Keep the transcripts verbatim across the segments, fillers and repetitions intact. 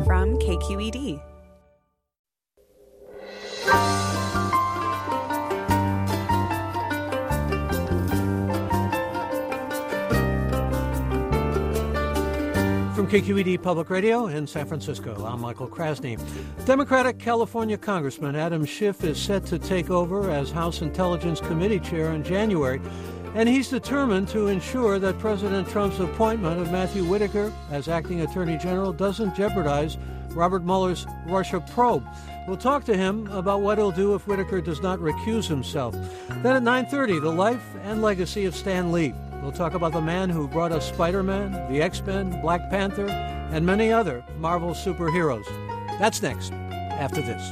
from K Q E D. From K Q E D Public Radio in San Francisco, I'm Michael Krasny. Democratic California Congressman Adam Schiff is set to take over as House Intelligence Committee chair in January, and he's determined to ensure that President Trump's appointment of Matthew Whitaker as acting Attorney General doesn't jeopardize Robert Mueller's Russia probe. We'll talk to him about what he'll do if Whitaker does not recuse himself. Then at nine thirty, the life and legacy of Stan Lee. We'll talk about the man who brought us Spider-Man, the X-Men, Black Panther, and many other Marvel superheroes. That's next, after this.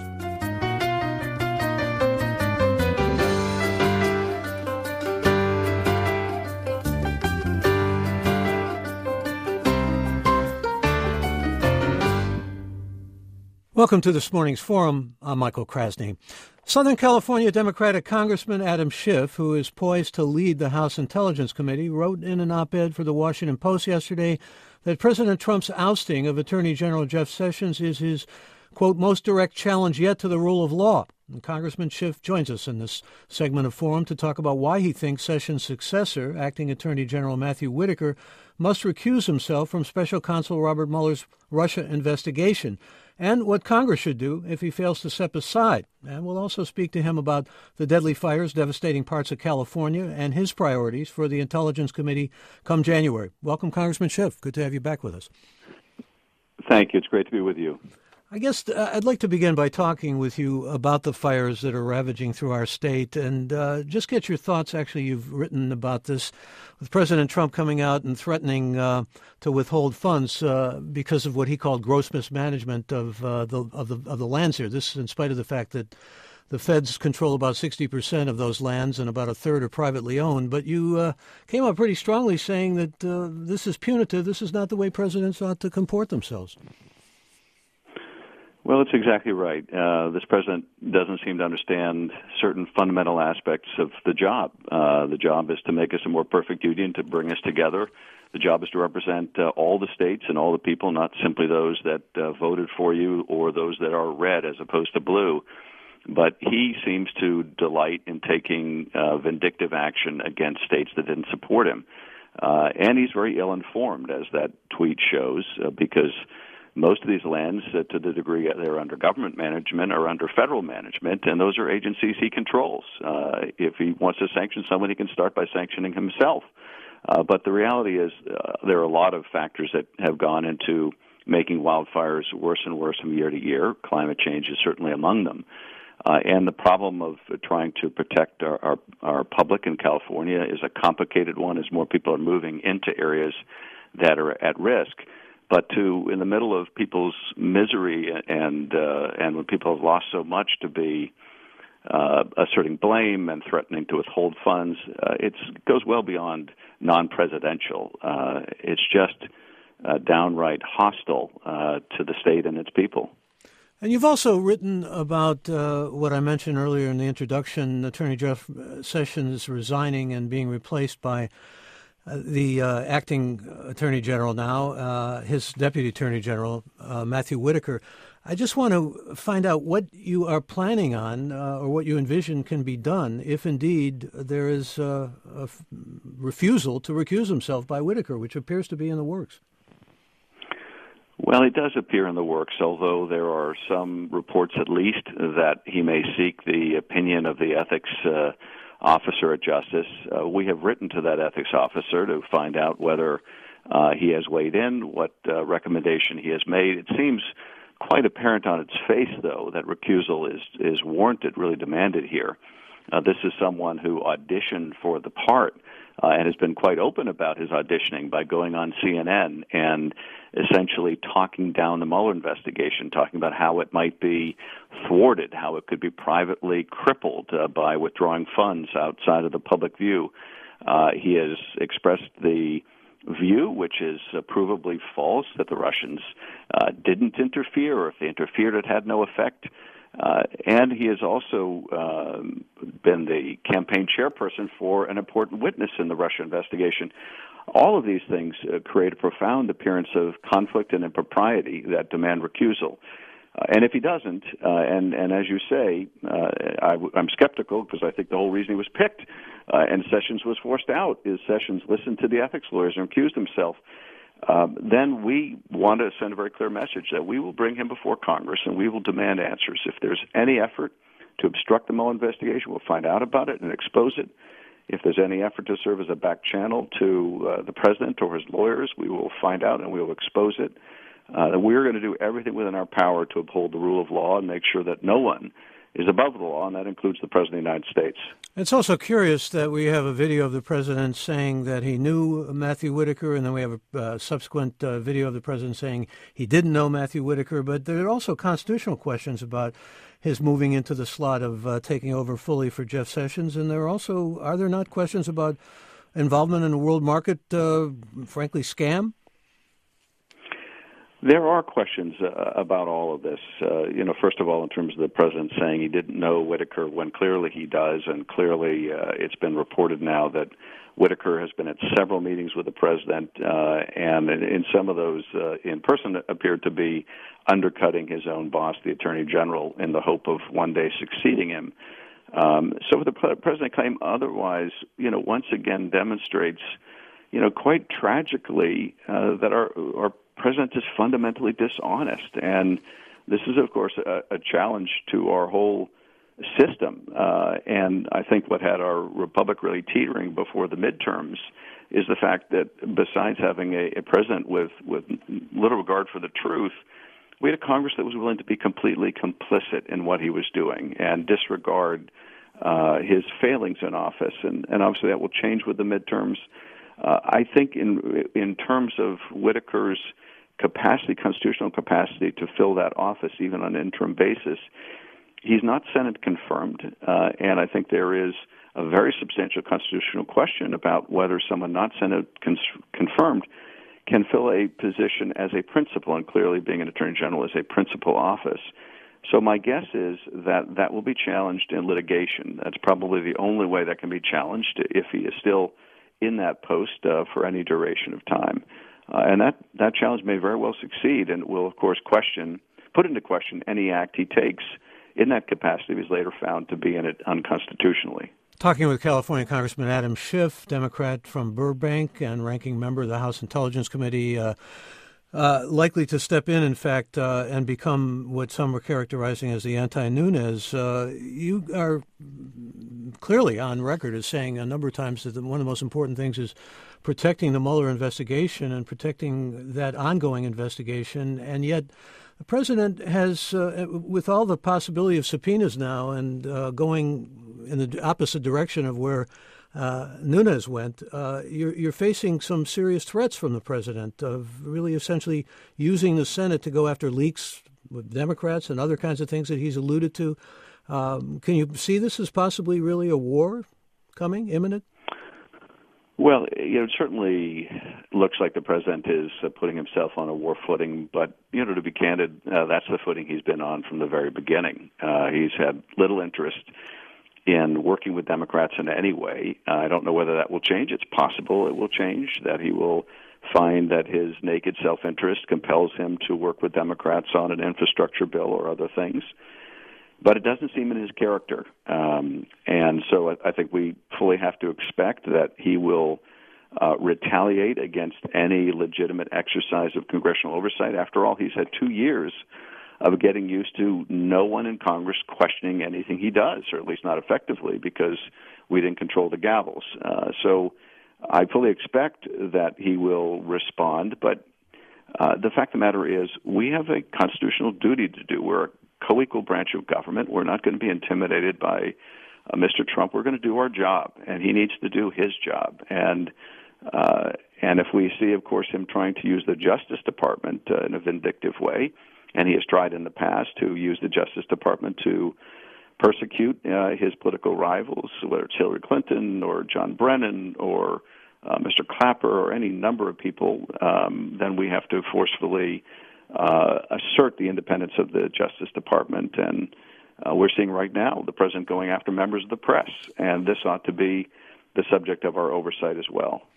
Welcome to this morning's forum. I'm Michael Krasny. Southern California Democratic Congressman Adam Schiff, who is poised to lead the House Intelligence Committee, wrote in an op-ed for the Washington Post yesterday that President Trump's ousting of Attorney General Jeff Sessions is his, quote, most direct challenge yet to the rule of law. And Congressman Schiff joins us in this segment of Forum to talk about why he thinks Sessions' successor, Acting Attorney General Matthew Whitaker, must recuse himself from Special Counsel Robert Mueller's Russia investigation, and what Congress should do if he fails to step aside. And we'll also speak to him about the deadly fires devastating parts of California and his priorities for the Intelligence Committee come January. Welcome, Congressman Schiff. Good to have you back with us. Thank you. It's great to be with you. I guess uh, I'd like to begin by talking with you about the fires that are ravaging through our state and uh, just get your thoughts. Actually, you've written about this with President Trump coming out and threatening uh, to withhold funds uh, because of what he called gross mismanagement of uh, the of the of the lands here. This in spite of the fact that the feds control about sixty percent of those lands and about a third are privately owned. But you uh, came out pretty strongly saying that uh, this is punitive. This is not the way presidents ought to comport themselves. Well, it's exactly right. Uh, this president doesn't seem to understand certain fundamental aspects of the job. Uh, the job is to make us a more perfect union, to bring us together. The job is to represent uh, all the states and all the people, not simply those that uh, voted for you or those that are red as opposed to blue. But he seems to delight in taking uh, vindictive action against states that didn't support him. Uh, and he's very ill-informed, as that tweet shows, uh, because most of these lands, uh, to the degree they're under government management, are under federal management, and those are agencies he controls. Uh, if he wants to sanction someone, he can start by sanctioning himself. Uh, but the reality is uh, there are a lot of factors that have gone into making wildfires worse and worse from year to year. Climate change is certainly among them. Uh, and the problem of uh, trying to protect our, our, our public in California is a complicated one as more people are moving into areas that are at risk. But to, in the middle of people's misery and uh, and when people have lost so much, to be uh, asserting blame and threatening to withhold funds, uh, it goes well beyond non-presidential. Uh, it's just uh, downright hostile uh, to the state and its people. And you've also written about uh, what I mentioned earlier in the introduction, Attorney Jeff Sessions resigning and being replaced by Uh, the uh, acting attorney general now, uh, his deputy attorney general, uh, Matthew Whitaker. I just want to find out what you are planning on uh, or what you envision can be done if indeed there is uh, a f- refusal to recuse himself by Whitaker, which appears to be in the works. Well, it does appear in the works, although there are some reports at least that he may seek the opinion of the ethics uh officer at Justice. Uh, we have written to that ethics officer to find out whether uh, he has weighed in, what uh, recommendation he has made. It seems quite apparent on its face, though, that recusal is, is warranted, really demanded here. Uh, this is someone who auditioned for the part uh, and has been quite open about his auditioning by going on C N N and essentially talking down the Mueller investigation, talking about how it might be thwarted, how it could be privately crippled uh, by withdrawing funds outside of the public view. Uh, he has expressed the view, which is uh, provably false, that the Russians uh, didn't interfere, or if they interfered, it had no effect. Uh, and he has also uh, been the campaign chairperson for an important witness in the Russia investigation. All of these things uh, create a profound appearance of conflict and impropriety that demand recusal. Uh, and if he doesn't, uh, and, and as you say, uh, I, I'm skeptical because I think the whole reason he was picked uh, and Sessions was forced out is Sessions listened to the ethics lawyers and recused himself. Um, then we want to send a very clear message that we will bring him before Congress and we will demand answers. If there's any effort to obstruct the Mueller investigation, we'll find out about it and expose it. If there's any effort to serve as a back channel to uh, the president or his lawyers, we will find out and we will expose it. Uh, we're going to do everything within our power to uphold the rule of law and make sure that no one is above the law, and that includes the President of the United States. It's also curious that we have a video of the president saying that he knew Matthew Whitaker, and then we have a uh, subsequent uh, video of the president saying he didn't know Matthew Whitaker. But there are also constitutional questions about his moving into the slot of uh, taking over fully for Jeff Sessions. And there are also, are there not questions about involvement in a world market, uh, frankly, scam? There are questions uh, about all of this. Uh, you know, first of all, in terms of the president saying he didn't know Whitaker when clearly he does, and clearly uh, it's been reported now that Whitaker has been at several meetings with the president, uh, and in some of those uh, in person appeared to be undercutting his own boss, the Attorney General, in the hope of one day succeeding him. Um, so the president claim otherwise, you know, once again demonstrates, you know, quite tragically uh, that our our president is fundamentally dishonest, and this is, of course, a, a challenge to our whole system. Uh, and I think what had our republic really teetering before the midterms is the fact that besides having a, a president with, with little regard for the truth, we had a Congress that was willing to be completely complicit in what he was doing and disregard uh, his failings in office. And, and obviously that will change with the midterms. Uh, I think in in terms of Whitaker's capacity, constitutional capacity to fill that office, even on an interim basis, he's not Senate confirmed, uh, and I think there is a very substantial constitutional question about whether someone not Senate cons- confirmed can fill a position as a principal, and clearly being an Attorney General is a principal office. So my guess is that that will be challenged in litigation. That's probably the only way that can be challenged if he is still in that post uh, for any duration of time. Uh, and that, that challenge may very well succeed and will, of course, question, put into question any act he takes in that capacity if he's later found to be in it unconstitutionally. Talking with California Congressman Adam Schiff, Democrat from Burbank and ranking member of the House Intelligence Committee, uh, uh, likely to step in, in fact, uh, and become what some were characterizing as the anti-Nunes. Uh, you are clearly on record as saying a number of times that one of the most important things is protecting the Mueller investigation and protecting that ongoing investigation. And yet the president has, uh, with all the possibility of subpoenas now and uh, going in the opposite direction of where uh, Nunes went, uh, you're, you're facing some serious threats from the president of really essentially using the Senate to go after leaks with Democrats and other kinds of things that he's alluded to. Um, can you see this as possibly really a war coming, imminent? Well, you know, it certainly looks like the president is uh, putting himself on a war footing, but, you know, to be candid, uh, that's the footing he's been on from the very beginning. Uh, he's had little interest in working with Democrats in any way. Uh, I don't know whether that will change. It's possible it will change, that he will find that his naked self-interest compels him to work with Democrats on an infrastructure bill or other things. But it doesn't seem in his character. Um, and so I, I think we fully have to expect that he will uh, retaliate against any legitimate exercise of congressional oversight. After all, he's had two years of getting used to no one in Congress questioning anything he does, or at least not effectively, because we didn't control the gavels. Uh, so I fully expect that he will respond, but uh, the fact of the matter is we have a constitutional duty to do. We're a co-equal branch of government. We're not going to be intimidated by uh, Mister Trump. We're going to do our job, and he needs to do his job. And uh, and if we see, of course, him trying to use the Justice Department uh, in a vindictive way, and he has tried in the past to use the Justice Department to persecute uh, his political rivals, whether it's Hillary Clinton or John Brennan or uh, Mister Clapper or any number of people, um, then we have to forcefully uh, assert the independence of the Justice Department. And uh, we're seeing right now the president going after members of the press, and this ought to be the subject of our oversight as well.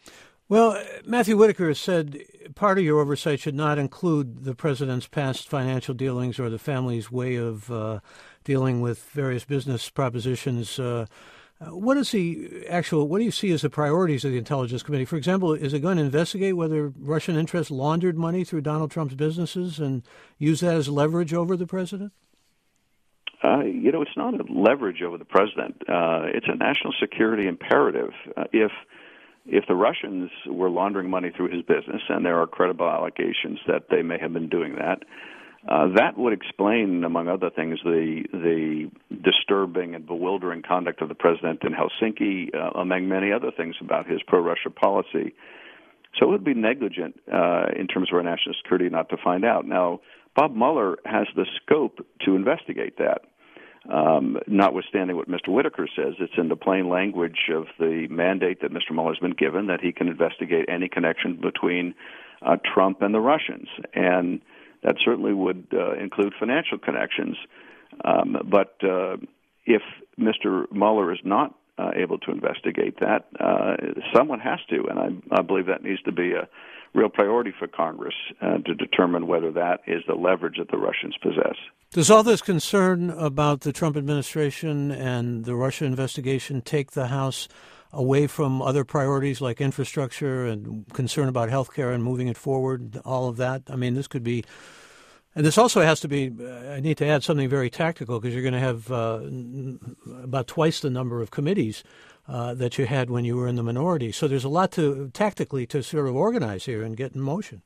Well, Matthew Whitaker has said part of your oversight should not include the president's past financial dealings or the family's way of uh, dealing with various business propositions. Uh, what is the actual? What do you see as the priorities of the Intelligence Committee? For example, is it going to investigate whether Russian interests laundered money through Donald Trump's businesses and use that as leverage over the president? Uh, you know, it's not a leverage over the president. Uh, it's a national security imperative. Uh, if If the Russians were laundering money through his business, and there are credible allegations that they may have been doing that, uh, that would explain, among other things, the the disturbing and bewildering conduct of the president in Helsinki, uh, among many other things about his pro-Russia policy. So it would be negligent uh, in terms of our national security not to find out. Now, Bob Mueller has the scope to investigate that. Um, notwithstanding what Mister Whitaker says, it's in the plain language of the mandate that Mister Mueller's been given that he can investigate any connection between uh, Trump and the Russians, and that certainly would uh, include financial connections. Um, but uh, if Mister Mueller is not uh, able to investigate that, uh, someone has to, and I, I believe that needs to be a real priority for Congress uh, to determine whether that is the leverage that the Russians possess. Does all this concern about the Trump administration and the Russia investigation take the House away from other priorities like infrastructure and concern about health care and moving it forward, all of that? I mean, this could be, and this also has to be, I need to add something very tactical because you're going to have uh, about twice the number of committees uh, that you had when you were in the minority. So there's a lot to, tactically, to sort of organize here and get in motion.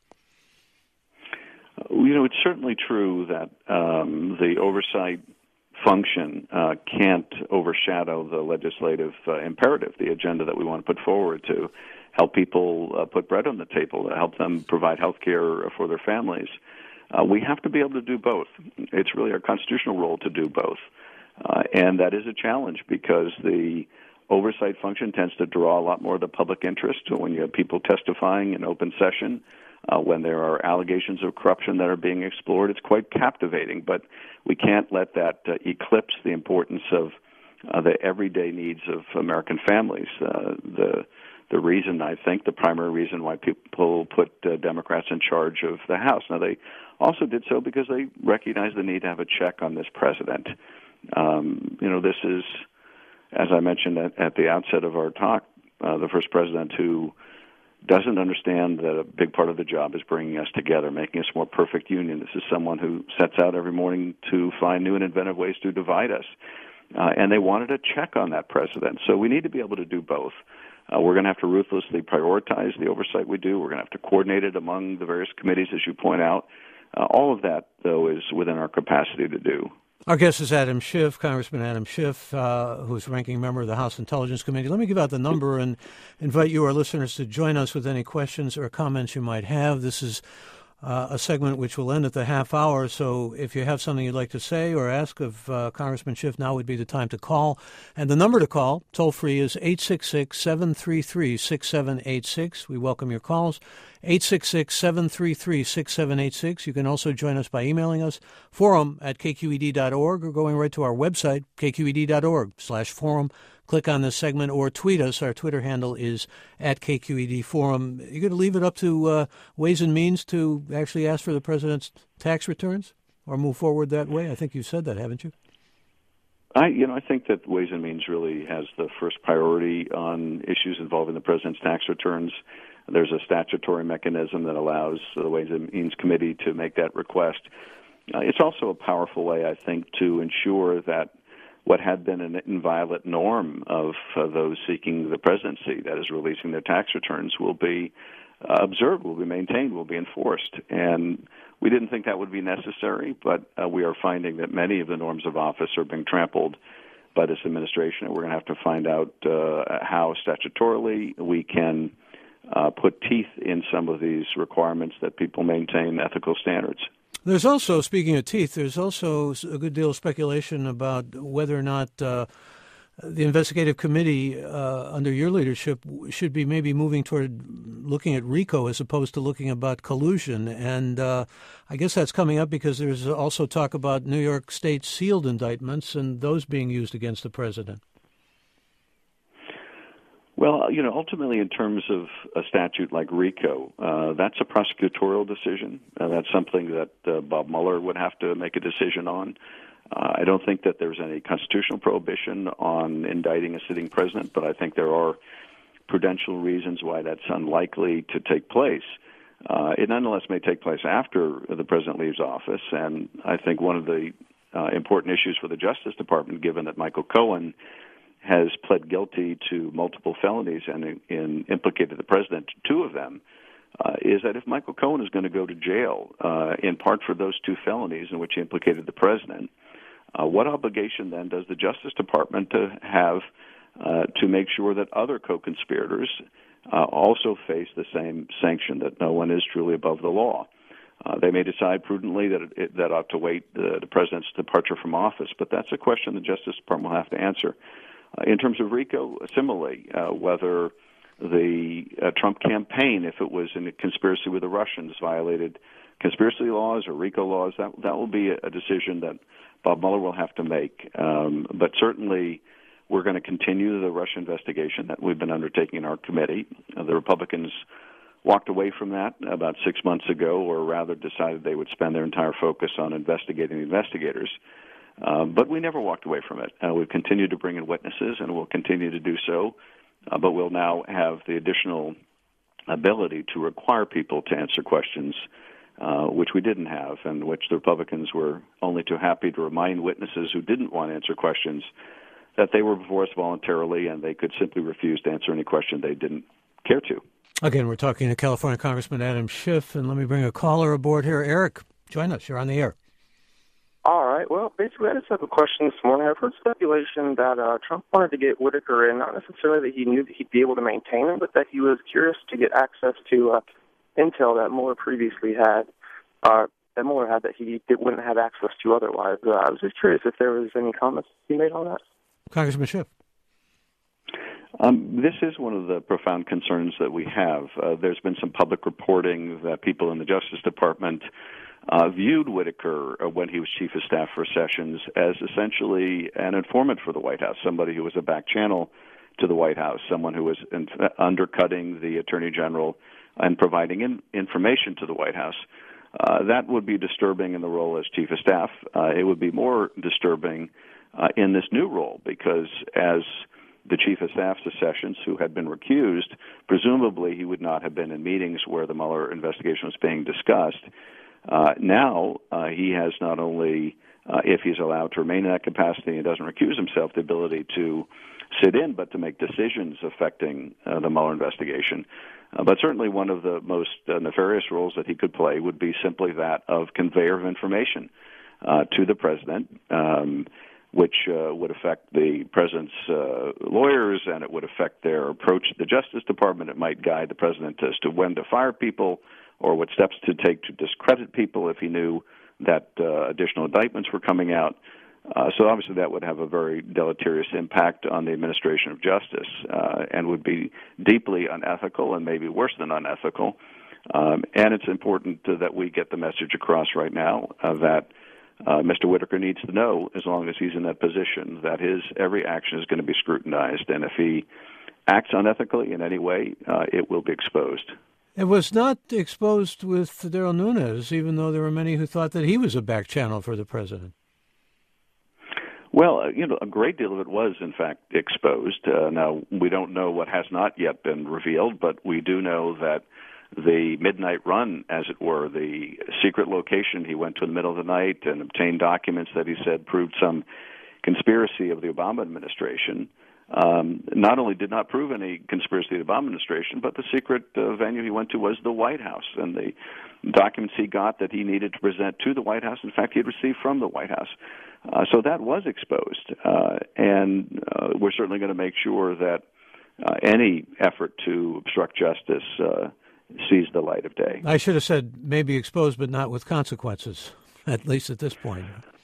You know, it's certainly true that um, the oversight function uh, can't overshadow the legislative uh, imperative, the agenda that we want to put forward to help people uh, put bread on the table, to help them provide health care for their families. Uh, we have to be able to do both. It's really our constitutional role to do both. Uh, and that is a challenge because the oversight function tends to draw a lot more of the public interest when you have people testifying in open session. Uh, when there are allegations of corruption that are being explored, it's quite captivating, but we can't let that uh, eclipse the importance of uh, the everyday needs of American families. Uh, the the reason, I think, the primary reason why people put uh, Democrats in charge of the House. Now, they also did so because they recognize the need to have a check on this president. Um, you know, this is, as I mentioned at, at the outset of our talk, uh, the first president who doesn't understand that a big part of the job is bringing us together, making us a more perfect union. This is someone who sets out every morning to find new and inventive ways to divide us. Uh, and they wanted a check on that president. So we need to be able to do both. Uh, we're going to have to ruthlessly prioritize the oversight we do. We're going to have to coordinate it among the various committees, as you point out. Uh, all of that, though, is within our capacity to do. Our guest is Adam Schiff, Congressman Adam Schiff, uh, who's ranking member of the House Intelligence Committee. Let me give out the number and invite you, our listeners, to join us with any questions or comments you might have. This is uh, a segment which will end at the half hour, so if you have something you'd like to say or ask of uh, Congressman Schiff, now would be the time to call. And the number to call, toll-free, is eight six six, seven three three, six seven eight six. We welcome your calls. eight six six, seven three three, six seven eight six. You can also join us by emailing us, forum at k q e d dot org, or going right to our website, k q e d dot org slash forum. Click on this segment or tweet us. Our Twitter handle is at K Q E D Forum. You're going to leave it up to uh, Ways and Means to actually ask for the president's tax returns or move forward that way? I think you said that, haven't you? I, you know, I think that Ways and Means really has the first priority on issues involving the president's tax returns. There's a statutory mechanism that allows the Ways and Means Committee to make that request. Uh, it's also a powerful way, I think, to ensure that what had been an inviolate norm of uh, those seeking the presidency, that is releasing their tax returns, will be uh, observed, will be maintained, will be enforced. And we didn't think that would be necessary, but uh, we are finding that many of the norms of office are being trampled by this administration, and we're going to have to find out uh, how statutorily we can uh, put teeth in some of these requirements that people maintain ethical standards. There's also, speaking of teeth, there's also a good deal of speculation about whether or not uh, the investigative committee uh, under your leadership should be maybe moving toward looking at RICO as opposed to looking about collusion. And uh, I guess that's coming up because there's also talk about New York State sealed indictments and those being used against the president. Well, you know, ultimately, in terms of a statute like RICO, uh, that's a prosecutorial decision. Uh, that's something that uh, Bob Mueller would have to make a decision on. Uh, I don't think that there's any constitutional prohibition on indicting a sitting president, but I think there are prudential reasons why that's unlikely to take place. Uh, it nonetheless may take place after the president leaves office, and I think one of the uh, important issues for the Justice Department, given that Michael Cohen has pled guilty to multiple felonies and in, in implicated the president, two of them, uh, is that if Michael Cohen is going to go to jail, uh, in part for those two felonies in which he implicated the president, uh, what obligation then does the Justice Department to have uh, to make sure that other co-conspirators uh, also face the same sanction, that no one is truly above the law? Uh, they may decide prudently that it, it, that ought to wait the, the president's departure from office, but that's a question the Justice Department will have to answer. Uh, in terms of RICO, similarly, uh, whether the uh, Trump campaign, if it was in a conspiracy with the Russians, violated conspiracy laws or RICO laws, that that will be a, a decision that Bob Mueller will have to make. Um, but certainly, we're going to continue the Russia investigation that we've been undertaking in our committee. Uh, the Republicans walked away from that about six months ago, or rather decided they would spend their entire focus on investigating the investigators. Uh, but we never walked away from it. Uh, we've continued to bring in witnesses, and we'll continue to do so. Uh, but we'll now have the additional ability to require people to answer questions, uh, which we didn't have, and which the Republicans were only too happy to remind witnesses who didn't want to answer questions that they were before us voluntarily, and they could simply refuse to answer any question they didn't care to. Again, we're talking to California Congressman Adam Schiff, and let me bring a caller aboard here. Eric, join us. You're on the air. All right. Well, basically, I just have a question this morning. I've heard speculation that uh, Trump wanted to get Whitaker in, not necessarily that he knew that he'd be able to maintain him, but that he was curious to get access to uh, intel that Mueller previously had, uh, that Mueller had that he did, wouldn't have access to otherwise. Uh, I was just curious if there was any comments he made on that. Congressman Schiff. Um, this is one of the profound concerns that we have. Uh, there's been some public reporting that people in the Justice Department uh, viewed Whitaker uh, when he was chief of staff for Sessions as essentially an informant for the White House, somebody who was a back channel to the White House, someone who was in, uh, undercutting the Attorney General and providing in, information to the White House. Uh, that would be disturbing in the role as chief of staff. Uh, it would be more disturbing uh, in this new role because as the chief of staff to Sessions, who had been recused, presumably he would not have been in meetings where the Mueller investigation was being discussed. Uh, now uh, he has not only, uh, if he's allowed to remain in that capacity and doesn't recuse himself, the ability to sit in, but to make decisions affecting uh, the Mueller investigation. Uh, but certainly one of the most uh, nefarious roles that he could play would be simply that of conveyor of information uh, to the president, um, which uh, would affect the president's uh, lawyers, and it would affect their approach to the Justice Department. It might guide the president as to when to fire people or what steps to take to discredit people if he knew that uh, additional indictments were coming out. Uh, so obviously that would have a very deleterious impact on the administration of justice uh, and would be deeply unethical and maybe worse than unethical. Um, and it's important uh, that we get the message across right now uh, that Uh, Mister Whitaker needs to know, as long as he's in that position, that his every action is going to be scrutinized, and if he acts unethically in any way, uh, it will be exposed. It was not exposed with Darrell Nunes, even though there were many who thought that he was a back channel for the president. Well, uh, you know, a great deal of it was, in fact, exposed. Uh, now, we don't know what has not yet been revealed, but we do know that the midnight run, as it were, the secret location he went to in the middle of the night and obtained documents that he said proved some conspiracy of the Obama administration, um, not only did not prove any conspiracy of the Obama administration, but the secret uh, venue he went to was the White House. And the documents he got that he needed to present to the White House, in fact, he had received from the White House. Uh, so that was exposed. Uh, and uh, we're certainly going to make sure that uh, any effort to obstruct justice uh, sees the light of day. I should have said maybe exposed, but not with consequences, at least at this point.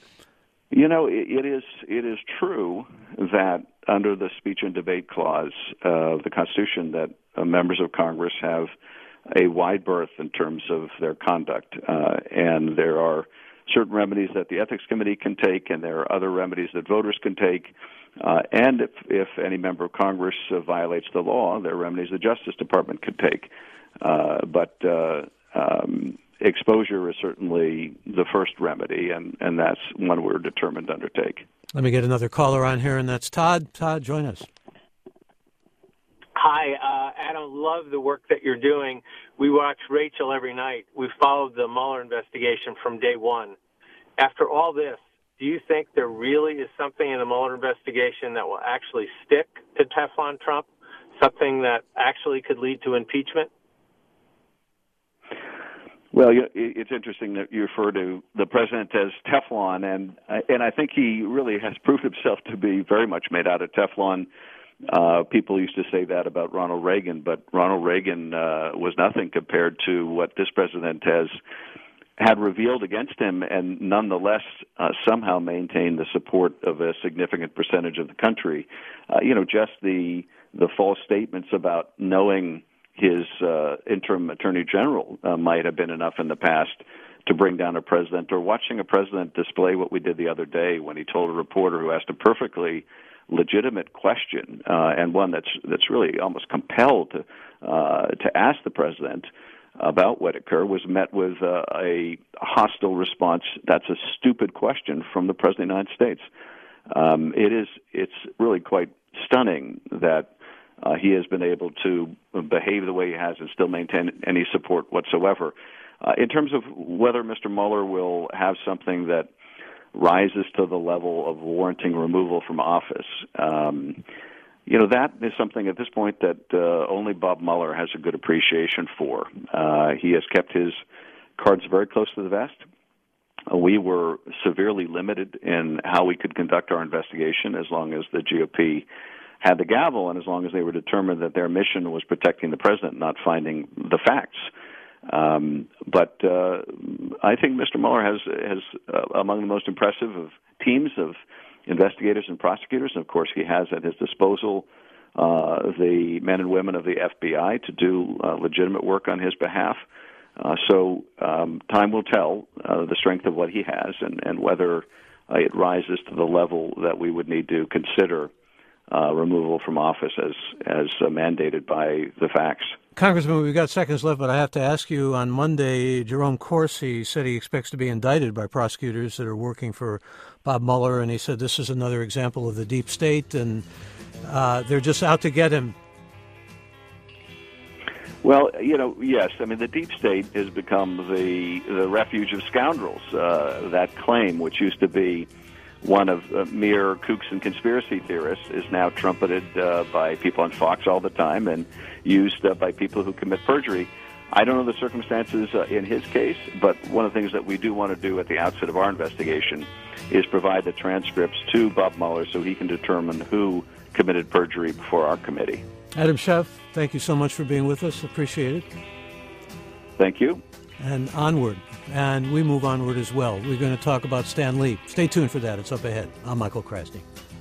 You know, it, it is it is true that under the speech and debate clause of the Constitution that uh, members of Congress have a wide berth in terms of their conduct, uh, and there are certain remedies that the Ethics Committee can take, and there are other remedies that voters can take Uh, and if, if any member of Congress uh, violates the law, there are remedies the Justice Department could take. Uh, but uh, um, exposure is certainly the first remedy, and, and that's one we're determined to undertake. Let me get another caller on here, and that's Todd. Todd, join us. Hi, uh, Adam. Love the work that you're doing. We watch Rachel every night. We've followed the Mueller investigation from day one. After all this, do you think there really is something in the Mueller investigation that will actually stick to Teflon Trump, something that actually could lead to impeachment? Well, it's interesting that you refer to the president as Teflon, and and I think he really has proved himself to be very much made out of Teflon. Uh, people used to say that about Ronald Reagan, but Ronald Reagan uh, was nothing compared to what this president has had revealed against him, and nonetheless uh, somehow maintained the support of a significant percentage of the country. Uh, you know, just the the false statements about knowing his uh, interim attorney general uh, might have been enough in the past to bring down a president, or watching a president display what we did the other day when he told a reporter who asked a perfectly legitimate question, uh, and one that's that's really almost compelled to uh, to ask the president about Whitaker, was met with uh, a hostile response. That's a stupid question from the President of the United States. Um, it is, it's really quite stunning that uh, he has been able to behave the way he has and still maintain any support whatsoever. Uh, in terms of whether Mister Mueller will have something that rises to the level of warranting removal from office, um, You know, that is something at this point that uh, only Bob Mueller has a good appreciation for. Uh, he has kept his cards very close to the vest. Uh, we were severely limited in how we could conduct our investigation as long as the G O P had the gavel and as long as they were determined that their mission was protecting the president, not finding the facts. Um, but uh, I think Mister Mueller has, has uh, among the most impressive of teams of investigators and prosecutors, and of course he has at his disposal uh, the men and women of the F B I to do uh, legitimate work on his behalf. Uh, so um, time will tell uh, the strength of what he has and, and whether uh, it rises to the level that we would need to consider uh, removal from office as, as uh, mandated by the facts. Congressman, we've got seconds left, but I have to ask you, on Monday, Jerome Corsi said he expects to be indicted by prosecutors that are working for Bob Mueller, and he said this is another example of the deep state, and uh, they're just out to get him. Well, you know, yes. I mean, the deep state has become the the refuge of scoundrels. Uh, that claim, which used to be one of uh, mere kooks and conspiracy theorists, is now trumpeted uh, by people on Fox all the time and used uh, by people who commit perjury. I don't know the circumstances uh, in his case, but one of the things that we do want to do at the outset of our investigation is provide the transcripts to Bob Mueller so he can determine who committed perjury before our committee. Adam Schiff, thank you so much for being with us. Appreciate it. Thank you. And onward. And we move onward as well. We're going to talk about Stan Lee. Stay tuned for that. It's up ahead. I'm Michael Krasny.